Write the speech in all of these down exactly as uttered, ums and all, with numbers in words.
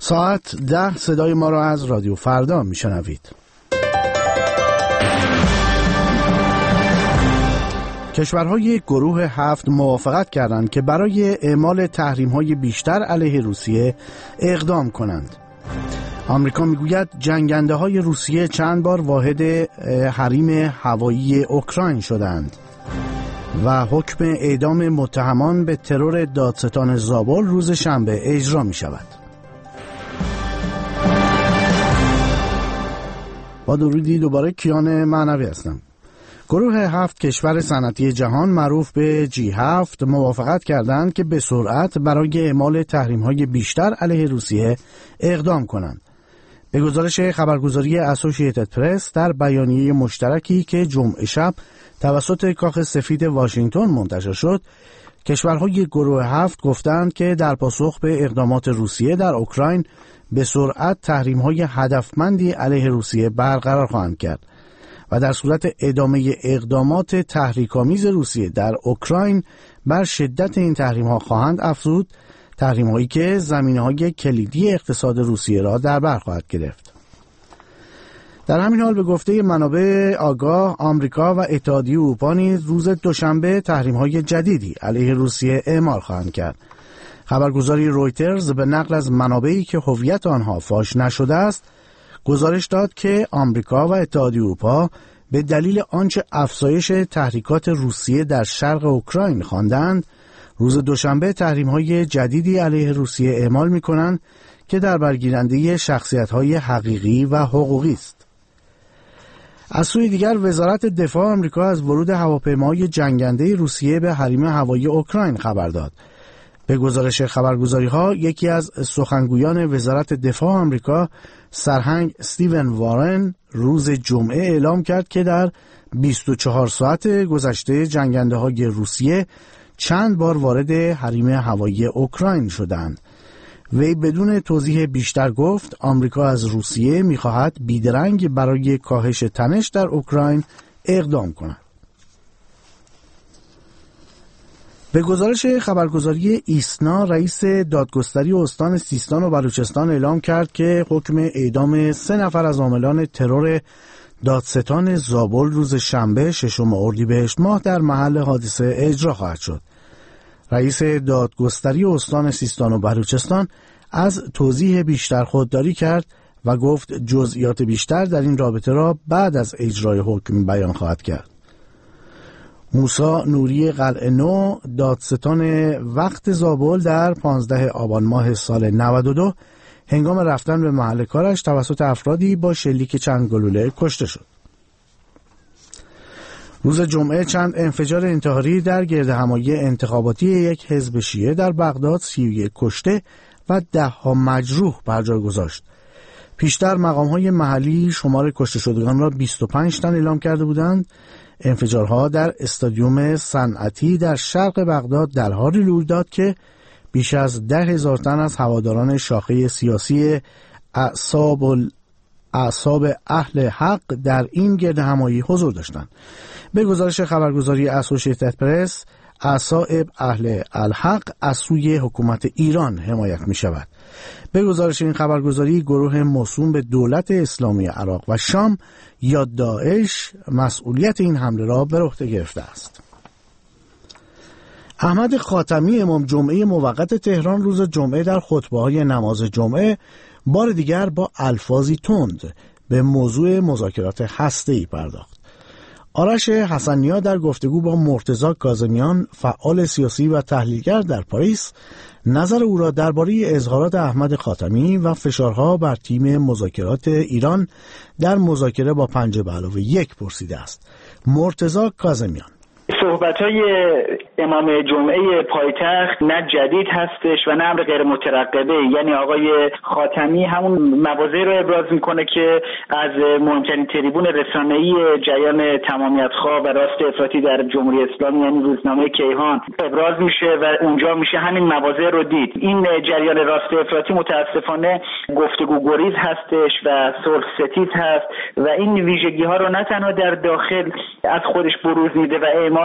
ساعت ده صدای ما را از رادیو فردا میشنوید. کشورهای گروه هفت موافقت کردند که برای اعمال تحریم‌های بیشتر علیه روسیه اقدام کنند. آمریکا میگوید جنگنده‌های روسیه چند بار واحد حریم هوایی اوکراین شدند و حکم اعدام متهمان به ترور دادستان زابل روز شنبه اجرا می شود. با درودی دوباره کیان معنوی هستم. گروه هفت کشور صنعتی جهان معروف به جی هفت موافقت کردند که به سرعت برای اعمال تحریم‌های بیشتر علیه روسیه اقدام کنند. به گزارش خبرگزاری اسوسییتد پرس در بیانیه مشترکی که جمعه شب توسط کاخ سفید واشنگتن منتشر شد، کشورهای گروه هفت گفتند که در پاسخ به اقدامات روسیه در اوکراین به سرعت تحریم‌های هدفمندی علیه روسیه برقرار خواهند کرد و در صورت ادامه اقدامات تحریک‌آمیز روسیه در اوکراین بر شدت این تحریم‌ها خواهند افزود، تحریم‌هایی که زمینه‌های کلیدی اقتصاد روسیه را در بر خواهد گرفت. در همین حال به گفته منابع آگاه، آمریکا و اتحادیه اروپا نیز روز دوشنبه تحریم‌های جدیدی علیه روسیه اعمال خواهند کرد. خبرگزاری رویترز به نقل از منابعی که هویت آنها فاش نشده است، گزارش داد که آمریکا و اتحادیه اروپا به دلیل آنچه افزایش تحریکات روسیه در شرق اوکراین خواندند، روز دوشنبه تحریم‌های جدیدی علیه روسیه اعمال می‌کنند که در برگیرنده شخصیت‌های حقیقی و حقوقی است. از سوی دیگر وزارت دفاع آمریکا از ورود هواپیماهای جنگنده روسیه به حریم هوایی اوکراین خبر داد. به گزارش خبرگزاری‌ها، یکی از سخنگویان وزارت دفاع آمریکا، سرهنگ استیون وارن، روز جمعه اعلام کرد که در بیست و چهار ساعت گذشته جنگنده‌های روسیه چند بار وارد حریم هوایی اوکراین شدند. وی بدون توضیح بیشتر گفت آمریکا از روسیه می‌خواهد بیدرنگ برای کاهش تنش در اوکراین اقدام کند. به گزارش خبرگزاری ایسنا، رئیس دادگستری استان سیستان و بلوچستان اعلام کرد که حکم اعدام سه نفر از عاملان ترور دادستان زابل روز شنبه ششم اردیبهشت ماه در محل حادثه اجرا خواهد شد. رئیس دادگستری استان سیستان و بلوچستان از توضیح بیشتر خودداری کرد و گفت جزئیات بیشتر در این رابطه را بعد از اجرای حکم بیان خواهد کرد. موسی نوری قلعه نو، دادستان وقت زابل، در پانزده آبان ماه سال نود و دو هنگام رفتن به محل کارش توسط افرادی با شلیک چند گلوله کشته شد. روز جمعه چند انفجار انتحاری در گردهمایی انتخاباتی یک حزب شیعه در بغداد سی و یک کشته و ده ها مجروح بر جای گذاشت. پیشتر مقام‌های محلی شمار کشته شدگان را بیست و پنج تن اعلام کرده بودند. انفجارها در استادیوم صنعتی در شرق بغداد در حالی روی داد که بیش از ده هزار تن از هواداران شاخه سیاسی اعصاب اعصاب اهل حق در این گردهمایی حضور داشتند. به گزارش خبرگزاری اسوسییتد پرس، اعصاب اهل الحق از سوی حکومت ایران حمایت می شود. به گزارش این خبرگزاری، گروه موسوم به دولت اسلامی عراق و شام یا داعش مسئولیت این حمله را بر عهده گرفته است. احمد خاتمی، امام جمعه موقت تهران، روز جمعه در خطبه‌های نماز جمعه بار دیگر با الفاظی تند به موضوع مذاکرات هسته‌ای پرداخت. آرش حسنی‌ها در گفتگو با مرتضی کاظمیان، فعال سیاسی و تحلیلگر در پاریس، نظر او را درباره اظهارات احمد خاتمی و فشارها بر تیم مذاکرات ایران در مذاکره با پنج به علاوه یک پرسیده است. مرتضی کاظمیان: صحبت‌های امام جمعه پایتخت نه جدید هستش و نه امر غیر مترقبه. یعنی آقای خاتمی همون مواضع رو ابراز میکنه که از مهمترین تریبون رسانه‌ای جریان تمامیت‌خواه و راست افراطی در جمهوری اسلامی، یعنی روزنامه کیهان، ابراز میشه و اونجا میشه همین مواضع رو دید. این جریان راست افراطی متاسفانه گفتگو گریز هستش و صلح ستیز هست و این ویژگی‌ها رو نه تنها در داخل از خودش بروز میده و اعمال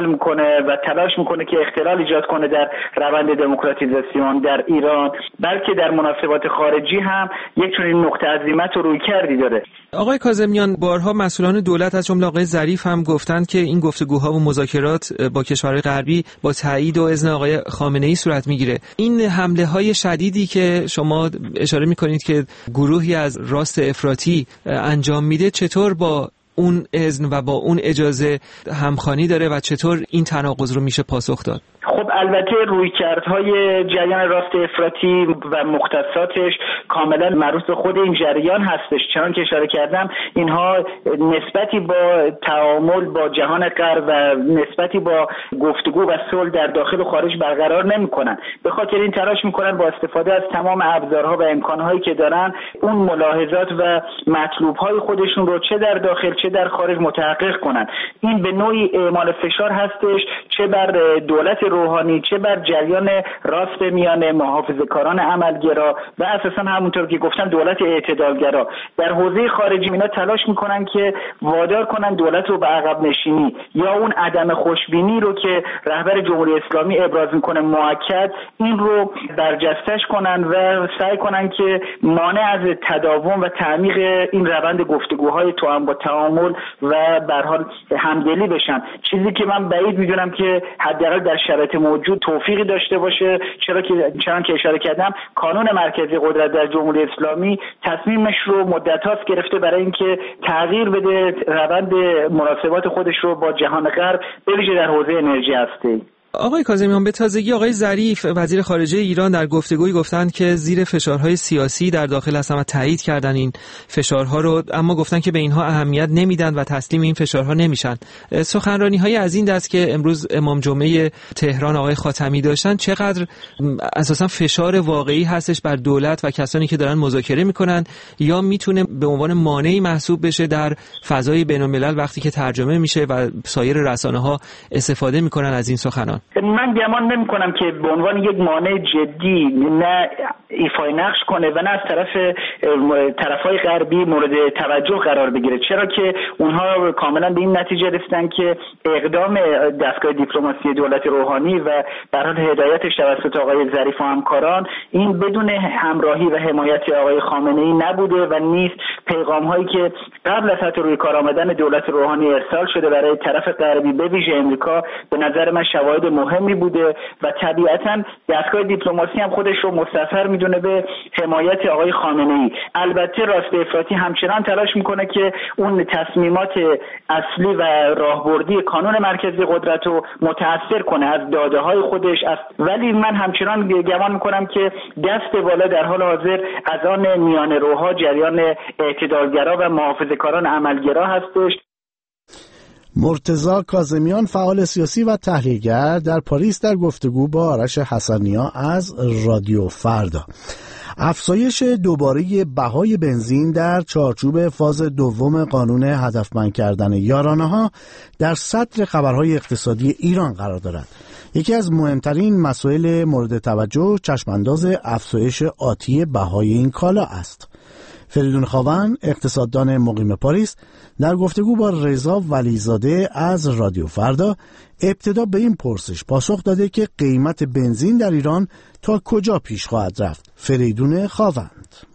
میکنه و تلاش میکنه که اختلال ایجاد کنه در روند دموکراتیزاسیون در ایران، بلکه در مناسبات خارجی هم یک چنین نقطه عزیمت و رویکردی داره. آقای کاظمیان، بارها مسئولان دولت از جمله آقای ظریف هم گفتند که این گفتگوها و مذاکرات با کشورهای غربی با تایید و اذن آقای خامنه‌ای صورت میگیره. این حمله های شدیدی که شما اشاره میکنید که گروهی از راست افراطی انجام میده، چطور با اون اذن و با اون اجازه همخوانی داره و چطور این تناقض رو میشه پاسخ داد؟ خب البته رویکردهای جریان راست افراطی و مختصاتش کاملا مربوط به خود این جریان هستش، چون که اشاره کردم اینها نسبتی با تعامل با جهان غرب و نسبتی با گفتگو و صلح در داخل و خارج برقرار نمی‌کنن. به خاطر این تلاش می‌کنن با استفاده از تمام ابزارها و امکانهایی که دارن اون ملاحظات و مطلوب‌های خودشون رو چه در داخل چه در خارج متحقق کنن. این به نوعی اعمال فشار هستش، چه بر دولت روحانی چه بر جریان راست میانه محافظه‌کاران عملگرا و اساسا همونطور که گفتم دولت اعتدالگرا. در حوزه خارجی اینا تلاش میکنن که وادار کنن دولت رو به عقب نشینی یا اون عدم خوشبینی رو که رهبر جمهوری اسلامی ابراز میکنه موکد، این رو برجستش کنن و سعی کنن که مانع از تداوم و تعمیق این روند گفتگوهای توأم با تعامل و به هر حال همدلی بشن، چیزی که من بعید میدونم که حداقل در شرایط موجود توفیقی داشته باشه، چرا که چنان که اشاره کردم قانون مرکزی قدرت در جمهوری اسلامی تصمیمش رو مدت هاست گرفته برای اینکه تغییر بده روند مناسبات خودش رو با جهان غرب به ویژه در حوزه انرژی هسته. آقای کاظمیان، به تازگی آقای ظریف وزیر خارجه ایران در گفتگویی گفتند که زیر فشارهای سیاسی در داخل هستن و تایید کردن این فشارها رو، اما گفتن که به اینها اهمیت نمیدن و تسلیم این فشارها نمیشن. سخنرانی‌های از این دست که امروز امام جمعه تهران آقای خاتمی داشتن چقدر اساسا فشار واقعی هستش بر دولت و کسانی که دارن مذاکره میکنن، یا میتونه به عنوان مانعی محسوب بشه در فضای بین‌الملل وقتی که ترجمه میشه و سایر رسانه‌ها استفاده میکنن از این سخنان؟ من گمان نمی کنم که به عنوان یک مانع جدی نه ایفای نقش کنه و نه از طرف طرفای غربی مورد توجه قرار بگیره، چرا که اونها کاملا به این نتیجه رسیدن که اقدام دستگاه دیپلماسی دولت روحانی و در حال هدایتش توسط آقای ظریف و همکاران این بدون همراهی و حمایت آقای خامنه‌ای نبوده و نیست. پیغام هایی که قبل از حتی روی کار آمدن دولت روحانی ارسال شده برای طرف غربی به ویژه امریکا به نظر من شواهد مهمی بوده و طبیعتاً دستگاه دیپلماسی هم خودش رو مستثر میدونه به حمایت آقای خامنه‌ای. البته راست افراطی همچنان تلاش میکنه که اون تصمیمات اصلی و راهبردی کانون مرکزی قدرت رو متأثر کنه از داده های خودش است، ولی من همچنان گمان میکنم که دست بالا در حال حاضر از آن میانه روها جریان اعتدالگرا و محافظه‌کاران عملگرا هستش. مرتضی کاظمیان، فعال سیاسی و تحلیلگر، در پاریس در گفتگو با آرش حسن‌نیا از رادیو فردا. افزایش دوباره بهای بنزین در چارچوب فاز دوم قانون هدفمند کردن یارانه‌ها در صدر خبرهای اقتصادی ایران قرار دارد. یکی از مهمترین مسائل مورد توجه چشمانداز افزایش آتی بهای این کالا است. فریدون خاون، اقتصاددان مقیم پاریس، در گفتگو با رضا ولیزاده از رادیو فردا ابتدا به این پرسش پاسخ داده که قیمت بنزین در ایران تا کجا پیش خواهد رفت. فریدون خاوند: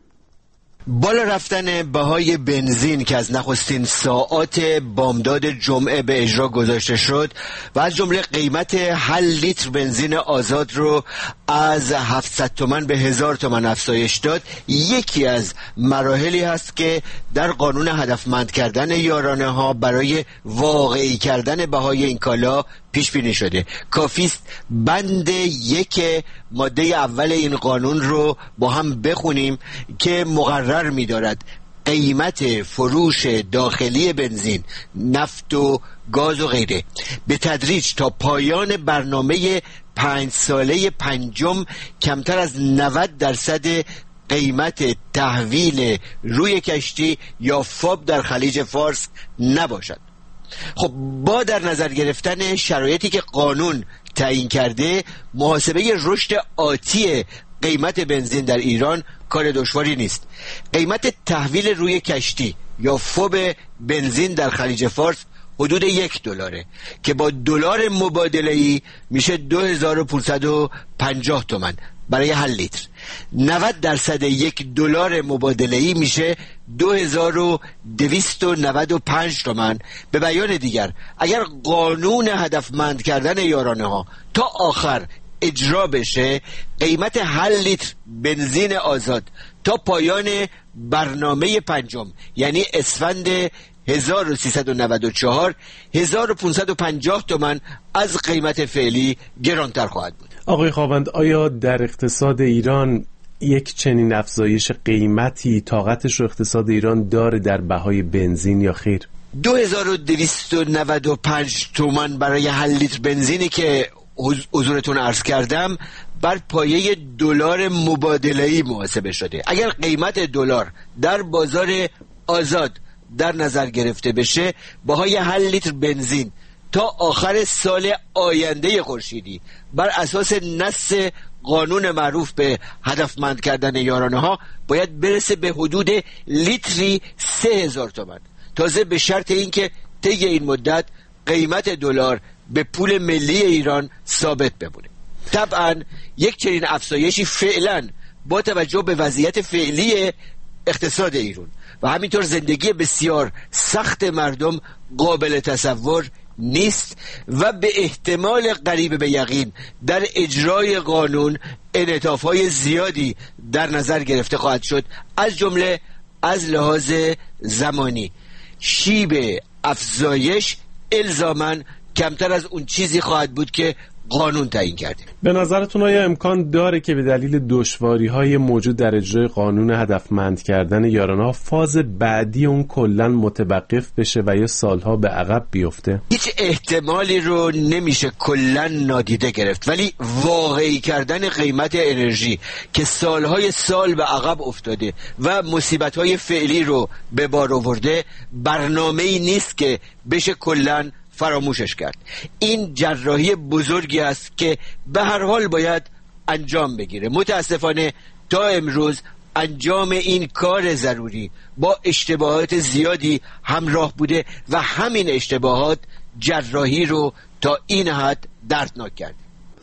بالا رفتن بهای بنزین که از نخستین ساعات بامداد جمعه به اجرا گذاشته شد و از جمله قیمت هر لیتر بنزین آزاد رو از هفتصد تومان به هزار تومان افزایش داد، یکی از مراحلی هست که در قانون هدفمند کردن یارانه ها برای واقعی کردن بهای این کالا پیش بینی شده. کافیست بند یک ماده اول این قانون رو با هم بخونیم که مقرر می دارد قیمت فروش داخلی بنزین، نفت و گاز و غیره به تدریج تا پایان برنامه پنج ساله پنجم کمتر از نود درصد قیمت تحویل روی کشتی یا فاب در خلیج فارس نباشد. خب با در نظر گرفتن شرایطی که قانون تعیین کرده، محاسبه رشد آتی قیمت بنزین در ایران کار دشواری نیست. قیمت تحویل روی کشتی یا فوب بنزین در خلیج فارس حدود یک دلاره که با دلار مبادله‌ای میشه دو هزار و پانصد و پنجاه تومان برای هر لیتر. نود درصد یک دلار مبادله‌ای میشه دو هزار و دویست و نود و پنج تومان. به بیان دیگر، اگر قانون هدفمند کردن یارانه ها تا آخر اجرا بشه، قیمت هر لیتر بنزین آزاد تا پایان برنامه پنجم یعنی اسفند هزار و سیصد و نود و چهار هزار و پانصد و پنجاه تومان از قیمت فعلی گرانتر خواهد بود. آقای خاوند، آیا در اقتصاد ایران یک چنین افزایش قیمتی طاقتش رو اقتصاد ایران داره در بهای بنزین یا خیر؟ دو هزار و دویست و نود و پنج تومان برای هر لیتر بنزینی که حضورتون عرض کردم بر پایه دلار مبادله‌ای محاسبه شده. اگر قیمت دلار در بازار آزاد در نظر گرفته بشه، بهای هر لیتر بنزین تا آخر سال آینده خورشیدی بر اساس نص قانون معروف به هدفمند کردن یارانه ها باید برسه به حدود لیتری سه هزار تومان، تازه به شرط اینکه طی این مدت قیمت دلار به پول ملی ایران ثابت بمونه. طبعا یک چنین افزایشی فعلا با توجه به وضعیت فعلی اقتصاد ایران و همینطور زندگی بسیار سخت مردم قابل تصور نیست و به احتمال قریب به یقین در اجرای قانون انعطاف‌های زیادی در نظر گرفته خواهد شد، از جمله از لحاظ زمانی. شیب افزایش الزاماً کمتر از اون چیزی خواهد بود که قانون تعیین کرده. به نظرتون آیا امکان داره که به دلیل دشواری‌های موجود در اجرای قانون هدفمند کردن یارانه‌ها فاز بعدی اون کلاً متوقف بشه و یا سالها به عقب بیفته؟ هیچ احتمالی رو نمیشه کلاً نادیده گرفت، ولی واقعی کردن قیمت انرژی که سالهای سال به عقب افتاده و مصیبت‌های فعلی رو به بار آورده برنامه‌ای نیست که بشه کلاً فراموشش کرد. این جراحی بزرگی است که به هر حال باید انجام بگیره. متاسفانه تا امروز انجام این کار ضروری با اشتباهات زیادی همراه بوده و همین اشتباهات جراحی رو تا این حد دردناک کرده.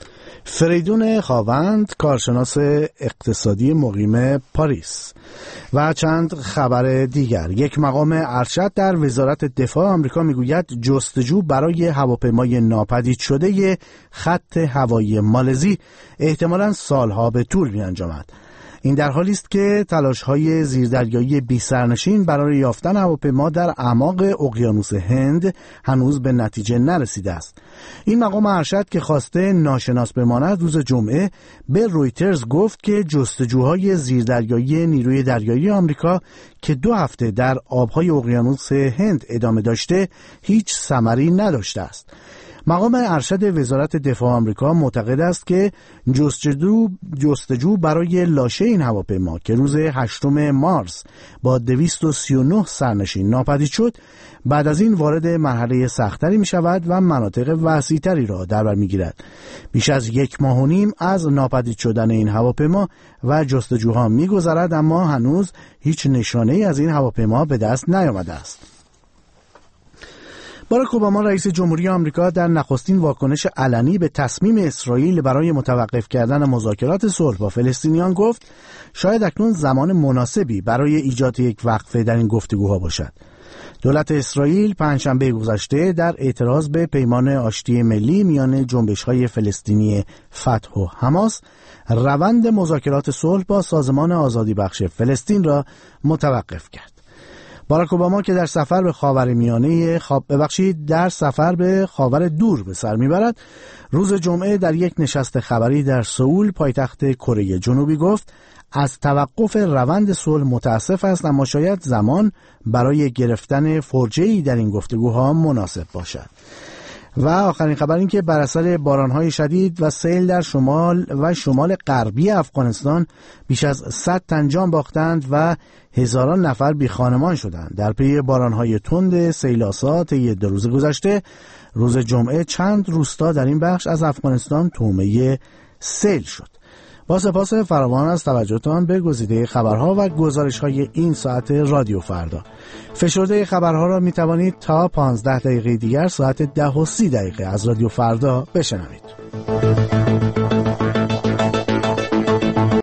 فریدون خاوند، کارشناس اقتصادی مقیم پاریس. و چند خبر دیگر. یک مقام ارشد در وزارت دفاع آمریکا میگوید جستجو برای هواپیمای ناپدید شده خط هوایی مالزی احتمالاً سالها به طول می‌انجامد. این در حالی است که تلاش‌های زیردریایی بی سرنشین برای یافتن هواپیما در اعماق اقیانوس هند هنوز به نتیجه نرسیده است. این مقام ارشد که خواسته ناشناس بماند روز جمعه به رویترز گفت که جستجوهای زیردریایی نیروی دریایی آمریکا که دو هفته در آب‌های اقیانوس هند ادامه داشته هیچ ثمری نداشته است. مقام ارشد وزارت دفاع آمریکا معتقد است که جستجو جستجو برای لاشه این هواپیما که روز هشتم مارس با دویست و سی و نه سرنشین ناپدید شد، بعد از این وارد مرحله سختری می شود و مناطق وسیع‌تری را در بر می گیرد. بیش از یک ماه و نیم از ناپدید شدن این هواپیما و جستجوها می گذرد، اما هنوز هیچ نشانه‌ای از این هواپیما به دست نیامده است. باراک اوباما رئیس جمهوری آمریکا در نخستین واکنش علنی به تصمیم اسرائیل برای متوقف کردن مذاکرات صلح با فلسطینیان گفت شاید اکنون زمان مناسبی برای ایجاد یک وقفه در این گفتگوها باشد. دولت اسرائیل پنجشنبه گذشته در اعتراض به پیمان آشتی ملی میان جنبش‌های فلسطینی فتح و حماس روند مذاکرات صلح با سازمان آزادی بخش فلسطین را متوقف کرد. باراک اوباما که در سفر به خاورمیانه خواب ببخشید در سفر به خاور دور به سر میبرد، روز جمعه در یک نشست خبری در سئول پایتخت کره جنوبی گفت از توقف روند صلح متاسف است، اما شاید زمان برای گرفتن فرجه‌ای در این گفتگوها مناسب باشد. و آخرین خبر این که بر اثر بارانهای شدید و سیل در شمال و شمال غربی افغانستان بیش از صد تن جان باختند و هزاران نفر بی خانمان شدند. در پی بارانهای تند سیل‌آسا طی دو روز گذشته، روز جمعه چند روستا در این بخش از افغانستان طعمه سیل شد. با سپاس فراوان از توجهتان به گزیده خبرها و گزارش‌های این ساعت رادیو فردا. فشرده خبرها را می توانید تا پانزده دقیقه دیگر ساعت ده و سی دقیقه از رادیو فردا بشنوید.